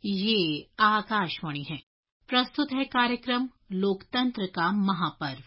ये आकाशवाणी है। प्रस्तुत है कार्यक्रम लोकतंत्र का महापर्व।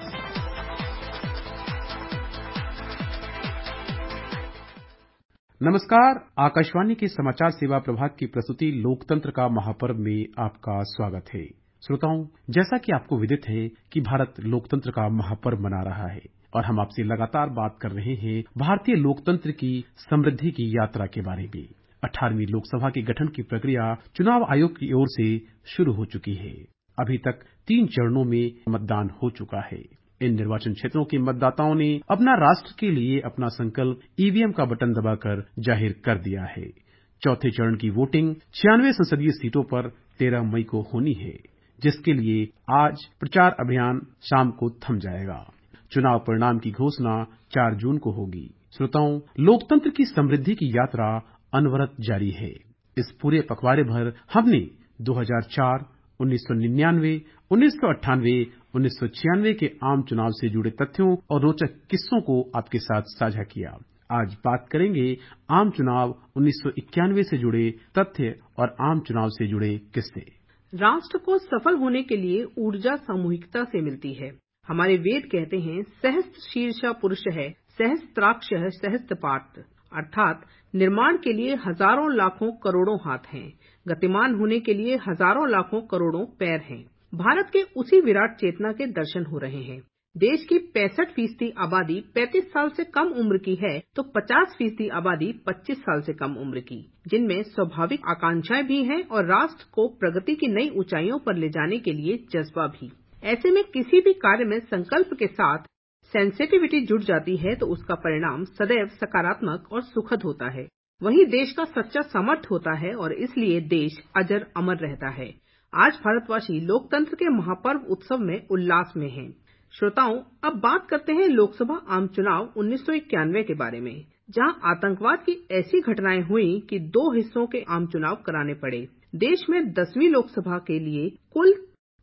नमस्कार, आकाशवाणी के समाचार सेवा प्रभाग की प्रस्तुति लोकतंत्र का महापर्व में आपका स्वागत है। श्रोताओं, जैसा कि आपको विदित है कि भारत लोकतंत्र का महापर्व मना रहा है और हम आपसे लगातार बात कर रहे हैं भारतीय लोकतंत्र की समृद्धि की यात्रा के बारे में। 18वीं लोकसभा के गठन की प्रक्रिया चुनाव आयोग की ओर से शुरू हो चुकी है। अभी तक 3 चरणों में मतदान हो चुका है। इन निर्वाचन क्षेत्रों के मतदाताओं ने अपना राष्ट्र के लिए अपना संकल्प ईवीएम का बटन दबाकर जाहिर कर दिया है। चौथे चरण की वोटिंग 96 संसदीय सीटों पर 13 मई को होनी है, जिसके लिए आज प्रचार अभियान शाम को थम जाएगा। चुनाव परिणाम की घोषणा 4 जून को होगी। श्रोताओं, लोकतंत्र की समृद्धि की यात्रा अनवरत जारी है। इस पूरे पखवाड़े भर हमने 2004, 1999, 1998, 1996 के आम चुनाव से जुड़े तथ्यों और रोचक किस्सों को आपके साथ साझा किया। आज बात करेंगे आम चुनाव 1991 से जुड़े तथ्य और आम चुनाव से जुड़े किस्से। राष्ट्र को सफल होने के लिए ऊर्जा सामूहिकता से मिलती है। हमारे वेद कहते हैं, सहस्त्र शीर्षा पुरुष है, सहस्त्राक्षः सहस्त्रपात्, अर्थात निर्माण के लिए हजारों लाखों करोड़ों हाथ हैं, गतिमान होने के लिए हजारों लाखों करोड़ों पैर हैं। भारत के उसी विराट चेतना के दर्शन हो रहे हैं। देश की 65% आबादी 35 साल से कम उम्र की है तो 50% आबादी 25 साल से कम उम्र की, जिनमें स्वाभाविक आकांक्षाएं भी हैं और राष्ट्र को प्रगति की नई ऊंचाइयों पर ले जाने के लिए जज्बा भी। ऐसे में किसी भी कार्य में संकल्प के साथ सेंसिटिविटी जुड़ जाती है तो उसका परिणाम सदैव सकारात्मक और सुखद होता है। वही देश का सच्चा सामर्थ्य होता है और इसलिए देश अजर अमर रहता है। आज भारतवासी लोकतंत्र के महापर्व उत्सव में उल्लास में हैं। श्रोताओं, अब बात करते हैं लोकसभा आम चुनाव 1991 के बारे में, जहां आतंकवाद की ऐसी घटनाएं हुई कि 2 हिस्सों के आम चुनाव कराने पड़े। देश में 10वीं लोकसभा के लिए कुल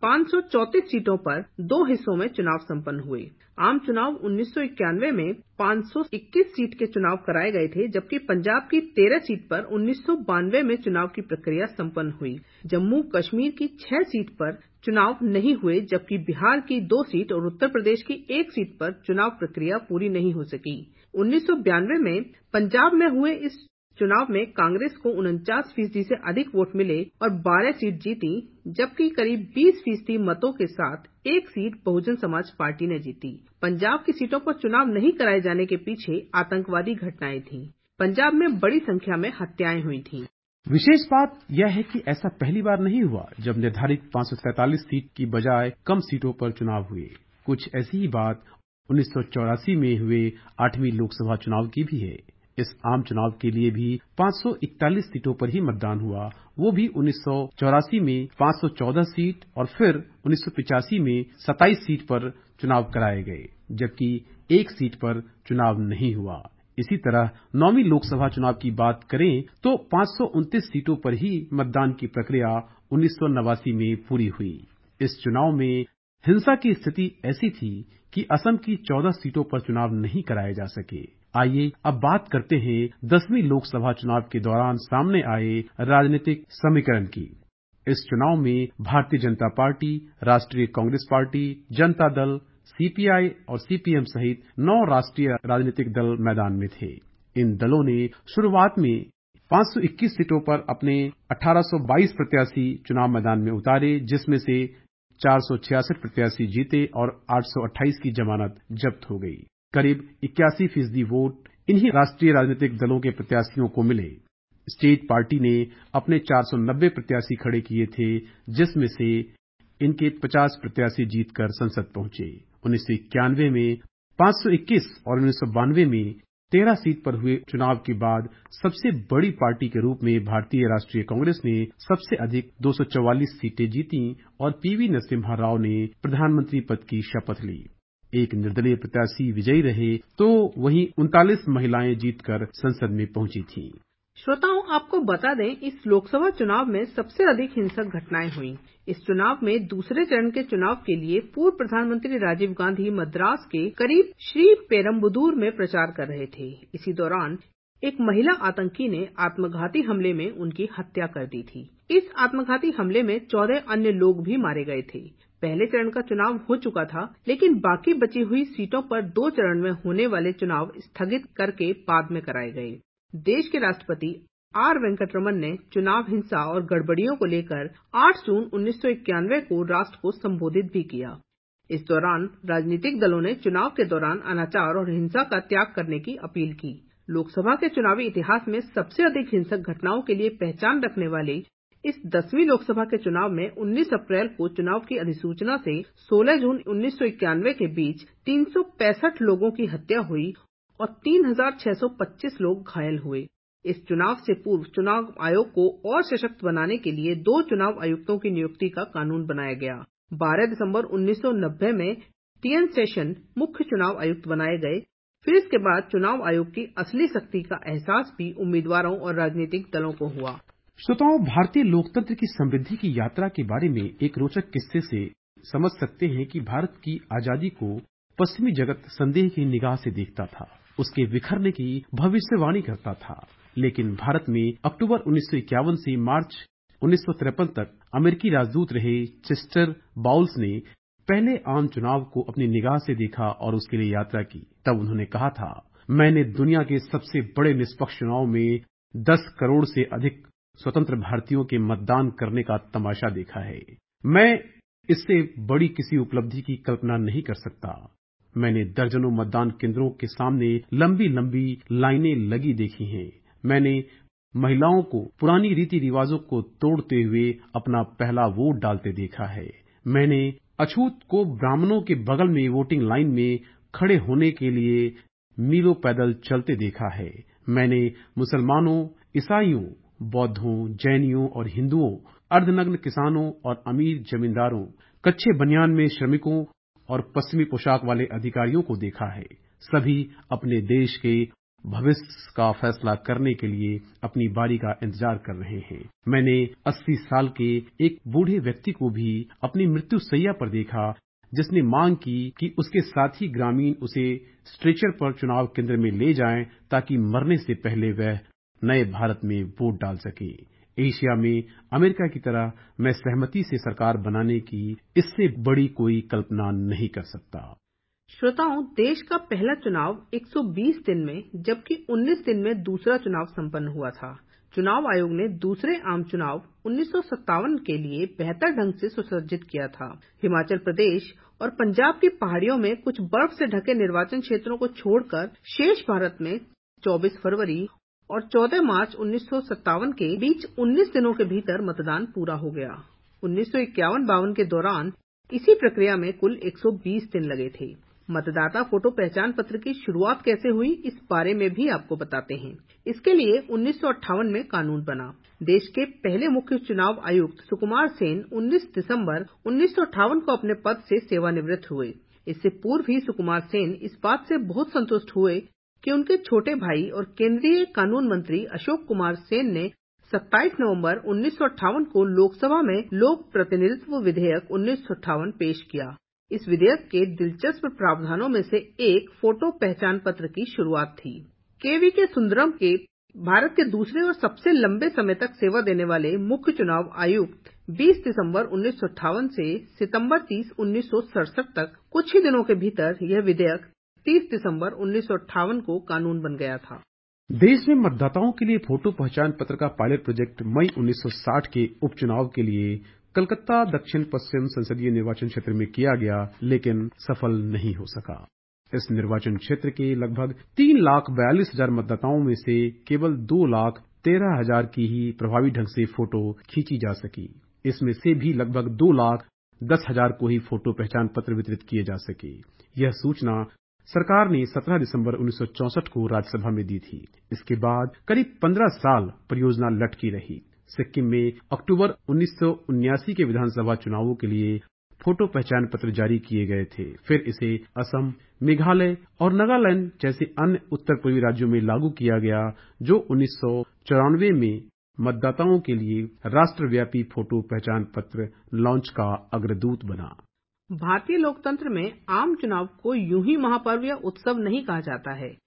534 सीटों पर 2 हिस्सों में चुनाव संपन्न हुए। आम चुनाव 1991 में 521 सीट के चुनाव कराए गए थे, जबकि पंजाब की 13 सीट पर 1992 में चुनाव की प्रक्रिया संपन्न हुई। जम्मू कश्मीर की 6 सीट पर चुनाव नहीं हुए, जबकि बिहार की 2 सीट और उत्तर प्रदेश की 1 सीट पर चुनाव प्रक्रिया पूरी नहीं हो सकी। 1992 में पंजाब में हुए इस चुनाव में कांग्रेस को 49% से अधिक वोट मिले और 12 सीट जीती, जबकि करीब 20% मतों के साथ 1 सीट बहुजन समाज पार्टी ने जीती। पंजाब की सीटों पर चुनाव नहीं कराए जाने के पीछे आतंकवादी घटनाएं थीं। पंजाब में बड़ी संख्या में हत्याएं हुई थीं। विशेष बात यह है कि ऐसा पहली बार नहीं हुआ जब निर्धारित 543 सीट की बजाय कम सीटों पर चुनाव हुए। कुछ ऐसी ही बात 1984 में हुए 8वीं लोकसभा चुनाव की भी है। इस आम चुनाव के लिए भी 541 सीटों पर ही मतदान हुआ, वो भी 1984 में 514 सीट और फिर 1985 में 27 सीट पर चुनाव कराए गए, जबकि 1 सीट पर चुनाव नहीं हुआ। इसी तरह 9वीं लोकसभा चुनाव की बात करें तो 529 सीटों पर ही मतदान की प्रक्रिया 1989 में पूरी हुई। इस चुनाव में हिंसा की स्थिति ऐसी थी कि असम की 14 सीटों पर चुनाव नहीं कराए जा सके। आइए अब बात करते हैं 10वीं लोकसभा चुनाव के दौरान सामने आए राजनीतिक समीकरण की। इस चुनाव में भारतीय जनता पार्टी, राष्ट्रीय कांग्रेस पार्टी, जनता दल, सीपीआई और सीपीएम सहित 9 राष्ट्रीय राजनीतिक दल मैदान में थे। इन दलों ने शुरुआत में 521 सीटों पर अपने 1822 प्रत्याशी चुनाव मैदान में उतारे, जिसमें से 466 प्रत्याशी जीते और 828 की जमानत जब्त हो गई। करीब 81% वोट इन्हीं राष्ट्रीय राजनीतिक दलों के प्रत्याशियों को मिले। स्टेट पार्टी ने अपने 490 प्रत्याशी खड़े किए थे, जिसमें से इनके 50 प्रत्याशी जीतकर संसद पहुंचे। 1991 में 521 और 1992 में 13 सीट पर हुए चुनाव के बाद सबसे बड़ी पार्टी के रूप में भारतीय राष्ट्रीय कांग्रेस ने सबसे अधिक 244 सीटें जीती और पीवी नरसिम्हा राव ने प्रधानमंत्री पद की शपथ ली। एक निर्दलीय प्रत्याशी विजयी रहे तो वहीं 39 महिलाएं जीतकर संसद में पहुंची थीं। श्रोताओं, आपको बता दें, इस लोकसभा चुनाव में सबसे अधिक हिंसक घटनाएं हुई। इस चुनाव में दूसरे चरण के चुनाव के लिए पूर्व प्रधानमंत्री राजीव गांधी मद्रास के करीब श्री पेरम्बुदूर में प्रचार कर रहे थे। इसी दौरान एक महिला आतंकी ने आत्मघाती हमले में उनकी हत्या कर दी थी। इस आत्मघाती हमले में 14 अन्य लोग भी मारे गए थे। पहले चरण का चुनाव हो चुका था, लेकिन बाकी बची हुई सीटों पर 2 चरण में होने वाले चुनाव स्थगित करके बाद में कराए गए। देश के राष्ट्रपति आर वेंकटरमन ने चुनाव हिंसा और गड़बड़ियों को लेकर 8 जून 1991 को राष्ट्र को संबोधित भी किया। इस दौरान राजनीतिक दलों ने चुनाव के दौरान अनाचार और हिंसा का त्याग करने की अपील की। लोकसभा के चुनावी इतिहास में सबसे अधिक हिंसक घटनाओं के लिए पहचान रखने वाले इस 10वीं लोकसभा के चुनाव में 19 अप्रैल को चुनाव की अधिसूचना से 16 जून 1991 के बीच 365 लोगों की हत्या हुई और 3625 लोग घायल हुए। इस चुनाव से पूर्व चुनाव आयोग को और सशक्त बनाने के लिए 2 चुनाव आयुक्तों की नियुक्ति का कानून बनाया गया। 12 दिसंबर 1990 में टीएन शेषन मुख्य चुनाव आयुक्त बनाए गए। फिर इसके बाद चुनाव आयोग की असली शक्ति का एहसास भी उम्मीदवारों और राजनीतिक दलों को हुआ। श्रोताओं, भारतीय लोकतंत्र की समृद्धि की यात्रा के बारे में एक रोचक किस्से से समझ सकते हैं कि भारत की आजादी को पश्चिमी जगत संदेह की निगाह से देखता था, उसके बिखरने की भविष्यवाणी करता था। लेकिन भारत में अक्टूबर 1951 से मार्च 1953 तक अमेरिकी राजदूत रहे चेस्टर बाउल्स ने पहले आम चुनाव को अपनी निगाह से देखा और उसके लिए यात्रा की। तब उन्होंने कहा था, मैंने दुनिया के सबसे बड़े निष्पक्ष चुनाव में 10 करोड़ से अधिक स्वतंत्र भारतीयों के मतदान करने का तमाशा देखा है। मैं इससे बड़ी किसी उपलब्धि की कल्पना नहीं कर सकता। मैंने दर्जनों मतदान केंद्रों के सामने लंबी लंबी लाइनें लगी देखी हैं। मैंने महिलाओं को पुरानी रीति रिवाजों को तोड़ते हुए अपना पहला वोट डालते देखा है। मैंने अछूत को ब्राह्मणों के बगल में वोटिंग लाइन में खड़े होने के लिए मीलों पैदल चलते देखा है। मैंने मुसलमानों, ईसाइयों, बौद्धों, जैनियों और हिंदुओं, अर्धनग्न किसानों और अमीर जमींदारों, कच्चे बनियान में श्रमिकों और पश्चिमी पोशाक वाले अधिकारियों को देखा है। सभी अपने देश के भविष्य का फैसला करने के लिए अपनी बारी का इंतजार कर रहे हैं। मैंने 80 साल के एक बूढ़े व्यक्ति को भी अपनी मृत्यु शैया पर देखा, जिसने मांग की कि उसके साथी ग्रामीण उसे स्ट्रेचर पर चुनाव केंद्र में ले जाएं ताकि मरने से पहले वह नए भारत में वोट डाल सके। एशिया में अमेरिका की तरह मैं सहमति से सरकार बनाने की इससे बड़ी कोई कल्पना नहीं कर सकता। श्रोताओं, देश का पहला चुनाव 120 दिन में जबकि 19 दिन में दूसरा चुनाव संपन्न हुआ था। चुनाव आयोग ने दूसरे आम चुनाव 1957 के लिए बेहतर ढंग से सुसज्जित किया था। हिमाचल प्रदेश और पंजाब की पहाड़ियों में कुछ बर्फ से ढके निर्वाचन क्षेत्रों को छोड़कर शेष भारत में 24 फरवरी और 14 मार्च 1957 के बीच 19 दिनों के भीतर मतदान पूरा हो गया। 1951-52 के दौरान इसी प्रक्रिया में कुल 120 दिन लगे थे। मतदाता फोटो पहचान पत्र की शुरुआत कैसे हुई, इस बारे में भी आपको बताते हैं। इसके लिए 1958 में कानून बना। देश के पहले मुख्य चुनाव आयुक्त सुकुमार सेन 19 दिसंबर 1958 को अपने पद से सेवानिवृत्त हुए। इससे पूर्व ही सुकुमार सेन इस बात से बहुत संतुष्ट हुए कि उनके छोटे भाई और केंद्रीय कानून मंत्री अशोक कुमार सेन ने 27 नवंबर 1958 को लोकसभा में लोक प्रतिनिधित्व विधेयक 1958 पेश किया। इस विधेयक के दिलचस्प प्रावधानों में से एक फोटो पहचान पत्र की शुरुआत थी। के सुंदरम के भारत के दूसरे और सबसे लंबे समय तक सेवा देने वाले मुख्य चुनाव आयुक्त 20 दिसंबर 1958 से सितंबर 30, 1967 तक कुछ ही दिनों के भीतर यह विधेयक 30 दिसंबर 1958 को कानून बन गया था। देश में मतदाताओं के लिए फोटो पहचान पत्र का पायलट प्रोजेक्ट मई 1960 के उपचुनाव के लिए कलकत्ता दक्षिण पश्चिम संसदीय निर्वाचन क्षेत्र में किया गया, लेकिन सफल नहीं हो सका। इस निर्वाचन क्षेत्र के लगभग 3,42,000 मतदाताओं में से केवल 2,13,000 की ही प्रभावी ढंग से फोटो खींची जा सकी। इसमें से भी लगभग 2,10,000 को ही फोटो पहचान पत्र वितरित किए जा सके। यह सूचना सरकार ने 17 दिसंबर 1964 को राज्यसभा में दी थी। इसके बाद करीब 15 साल परियोजना लटकी रही। सिक्किम में अक्टूबर 1979 के विधानसभा चुनावों के लिए फोटो पहचान पत्र जारी किए गए थे। फिर इसे असम, मेघालय और नागालैंड जैसे अन्य उत्तर पूर्वी राज्यों में लागू किया गया, जो 1994 में मतदाताओं के लिए राष्ट्रव्यापी फोटो पहचान पत्र लॉन्च का अग्रदूत बना। भारतीय लोकतंत्र में आम चुनाव को यूं ही महापर्व या उत्सव नहीं कहा जाता है।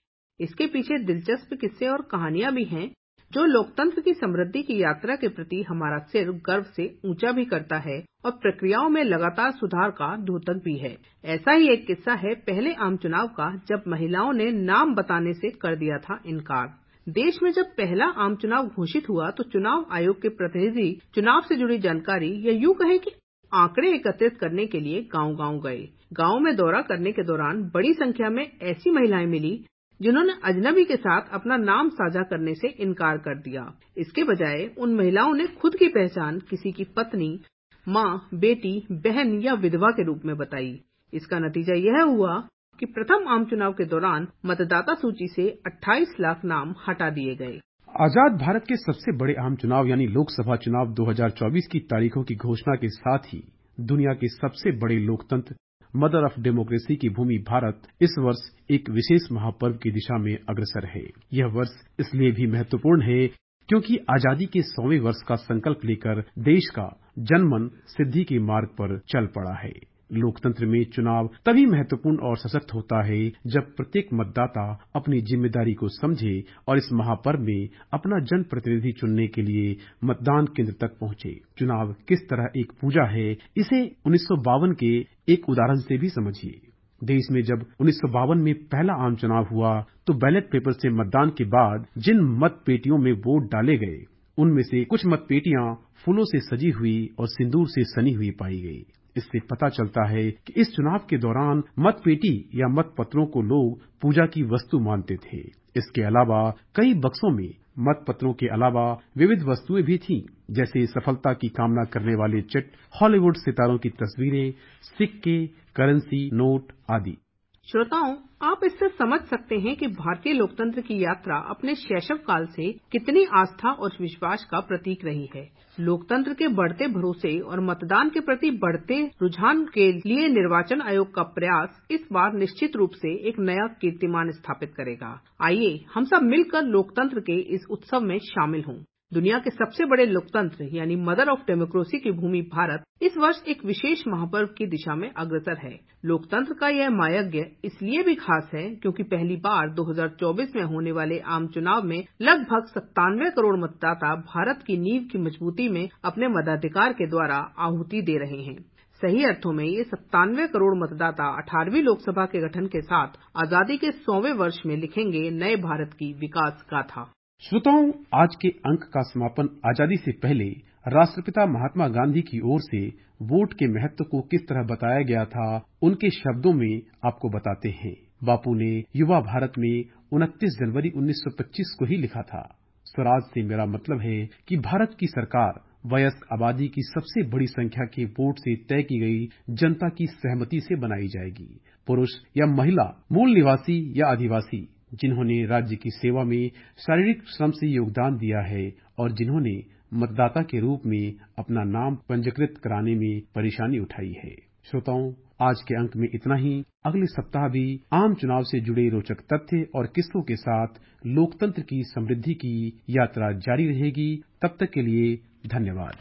इसके पीछे दिलचस्प किस्से और कहानियां भी हैं जो लोकतंत्र की समृद्धि की यात्रा के प्रति हमारा सिर गर्व से ऊंचा भी करता है और प्रक्रियाओं में लगातार सुधार का द्योतक भी है। ऐसा ही एक किस्सा है पहले आम चुनाव का, जब महिलाओं ने नाम बताने से कर दिया था इनकार। देश में जब पहला आम चुनाव घोषित हुआ तो चुनाव आयोग के प्रतिनिधि चुनाव से जुड़ी जानकारी या यूं कहें कि आंकड़े एकत्रित करने के लिए गांव-गांव गए। गांव में दौरा करने के दौरान बड़ी संख्या में ऐसी महिलाएं मिली जिन्होंने अजनबी के साथ अपना नाम साझा करने से इनकार कर दिया। इसके बजाय उन महिलाओं ने खुद की पहचान किसी की पत्नी, माँ, बेटी, बहन या विधवा के रूप में बताई। इसका नतीजा यह हुआ कि प्रथम आम चुनाव के दौरान मतदाता सूची से 28 लाख नाम हटा दिए गए। आजाद भारत के सबसे बड़े आम चुनाव यानी लोकसभा चुनाव 2024 की तारीखों की घोषणा के साथ ही दुनिया के सबसे बड़े लोकतंत्र मदर ऑफ डेमोक्रेसी की भूमि भारत इस वर्ष एक विशेष महापर्व की दिशा में अग्रसर है। यह वर्ष इसलिए भी महत्वपूर्ण है क्योंकि आजादी के 100वें वर्ष का संकल्प लेकर देश का जनमन सिद्धि के मार्ग पर चल पड़ा है। लोकतंत्र में चुनाव तभी महत्वपूर्ण और सशक्त होता है जब प्रत्येक मतदाता अपनी जिम्मेदारी को समझे और इस महापर्व में अपना जनप्रतिनिधि चुनने के लिए मतदान केंद्र तक पहुंचे। चुनाव किस तरह एक पूजा है, इसे 1952 के एक उदाहरण से भी समझिए। देश में जब 1952 में पहला आम चुनाव हुआ तो बैलेट पेपर से मतदान के बाद जिन मत पेटियों में वोट डाले गए उनमें से कुछ मत पेटियां फूलों से सजी हुई और सिंदूर से सनी हुई पाई गई। इससे पता चलता है कि इस चुनाव के दौरान मत पेटी या मत पत्रों को लोग पूजा की वस्तु मानते थे। इसके अलावा कई बक्सों में मत पत्रों के अलावा विविध वस्तुएं भी थीं, जैसे सफलता की कामना करने वाले चिट, हॉलीवुड सितारों की तस्वीरें, सिक्के, करेंसी, नोट आदि। श्रोताओं, आप इससे समझ सकते हैं कि भारतीय लोकतंत्र की यात्रा अपने शैशव काल से कितनी आस्था और विश्वास का प्रतीक रही है। लोकतंत्र के बढ़ते भरोसे और मतदान के प्रति बढ़ते रुझान के लिए निर्वाचन आयोग का प्रयास इस बार निश्चित रूप से एक नया कीर्तिमान स्थापित करेगा। आइए हम सब मिलकर लोकतंत्र के इस उत्सव में शामिल हों। दुनिया के सबसे बड़े लोकतंत्र यानी मदर ऑफ डेमोक्रेसी की भूमि भारत इस वर्ष एक विशेष महापर्व की दिशा में अग्रसर है। लोकतंत्र का यह महायज्ञ इसलिए भी खास है क्योंकि पहली बार 2024 में होने वाले आम चुनाव में लगभग 97 करोड़ मतदाता भारत की नींव की मजबूती में अपने मताधिकार के द्वारा आहुति दे रहे हैं। सही अर्थों में ये 97 करोड़ मतदाता 18वीं लोकसभा के गठन के साथ आजादी के 100वें वर्ष में लिखेंगे नए भारत की विकास गाथा। श्रोताओं, आज के अंक का समापन आजादी से पहले राष्ट्रपिता महात्मा गांधी की ओर से वोट के महत्व को किस तरह बताया गया था, उनके शब्दों में आपको बताते हैं। बापू ने युवा भारत में 29 जनवरी 1925 को ही लिखा था, स्वराज से मेरा मतलब है कि भारत की सरकार वयस्क आबादी की सबसे बड़ी संख्या के वोट से तय की गई जनता की सहमति से बनाई जाएगी। पुरुष या महिला, मूल निवासी या आदिवासी, जिन्होंने राज्य की सेवा में शारीरिक श्रम से योगदान दिया है और जिन्होंने मतदाता के रूप में अपना नाम पंजीकृत कराने में परेशानी उठाई है। श्रोताओं, आज के अंक में इतना ही। अगले सप्ताह भी आम चुनाव से जुड़े रोचक तथ्य और किस्सों के साथ लोकतंत्र की समृद्धि की यात्रा जारी रहेगी। तब तक के लिए धन्यवाद।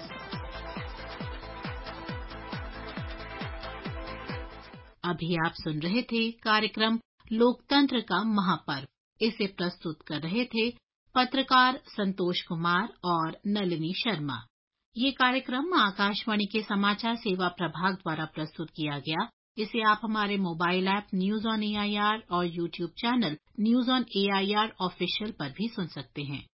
अभी आप सुन रहे थे कार्यक्रम लोकतंत्र का महापर्व। इसे प्रस्तुत कर रहे थे पत्रकार संतोष कुमार और नलिनी शर्मा। ये कार्यक्रम आकाशवाणी के समाचार सेवा प्रभाग द्वारा प्रस्तुत किया गया। इसे आप हमारे mobile app news on AIR और YouTube channel news on AIR official पर भी सुन सकते हैं।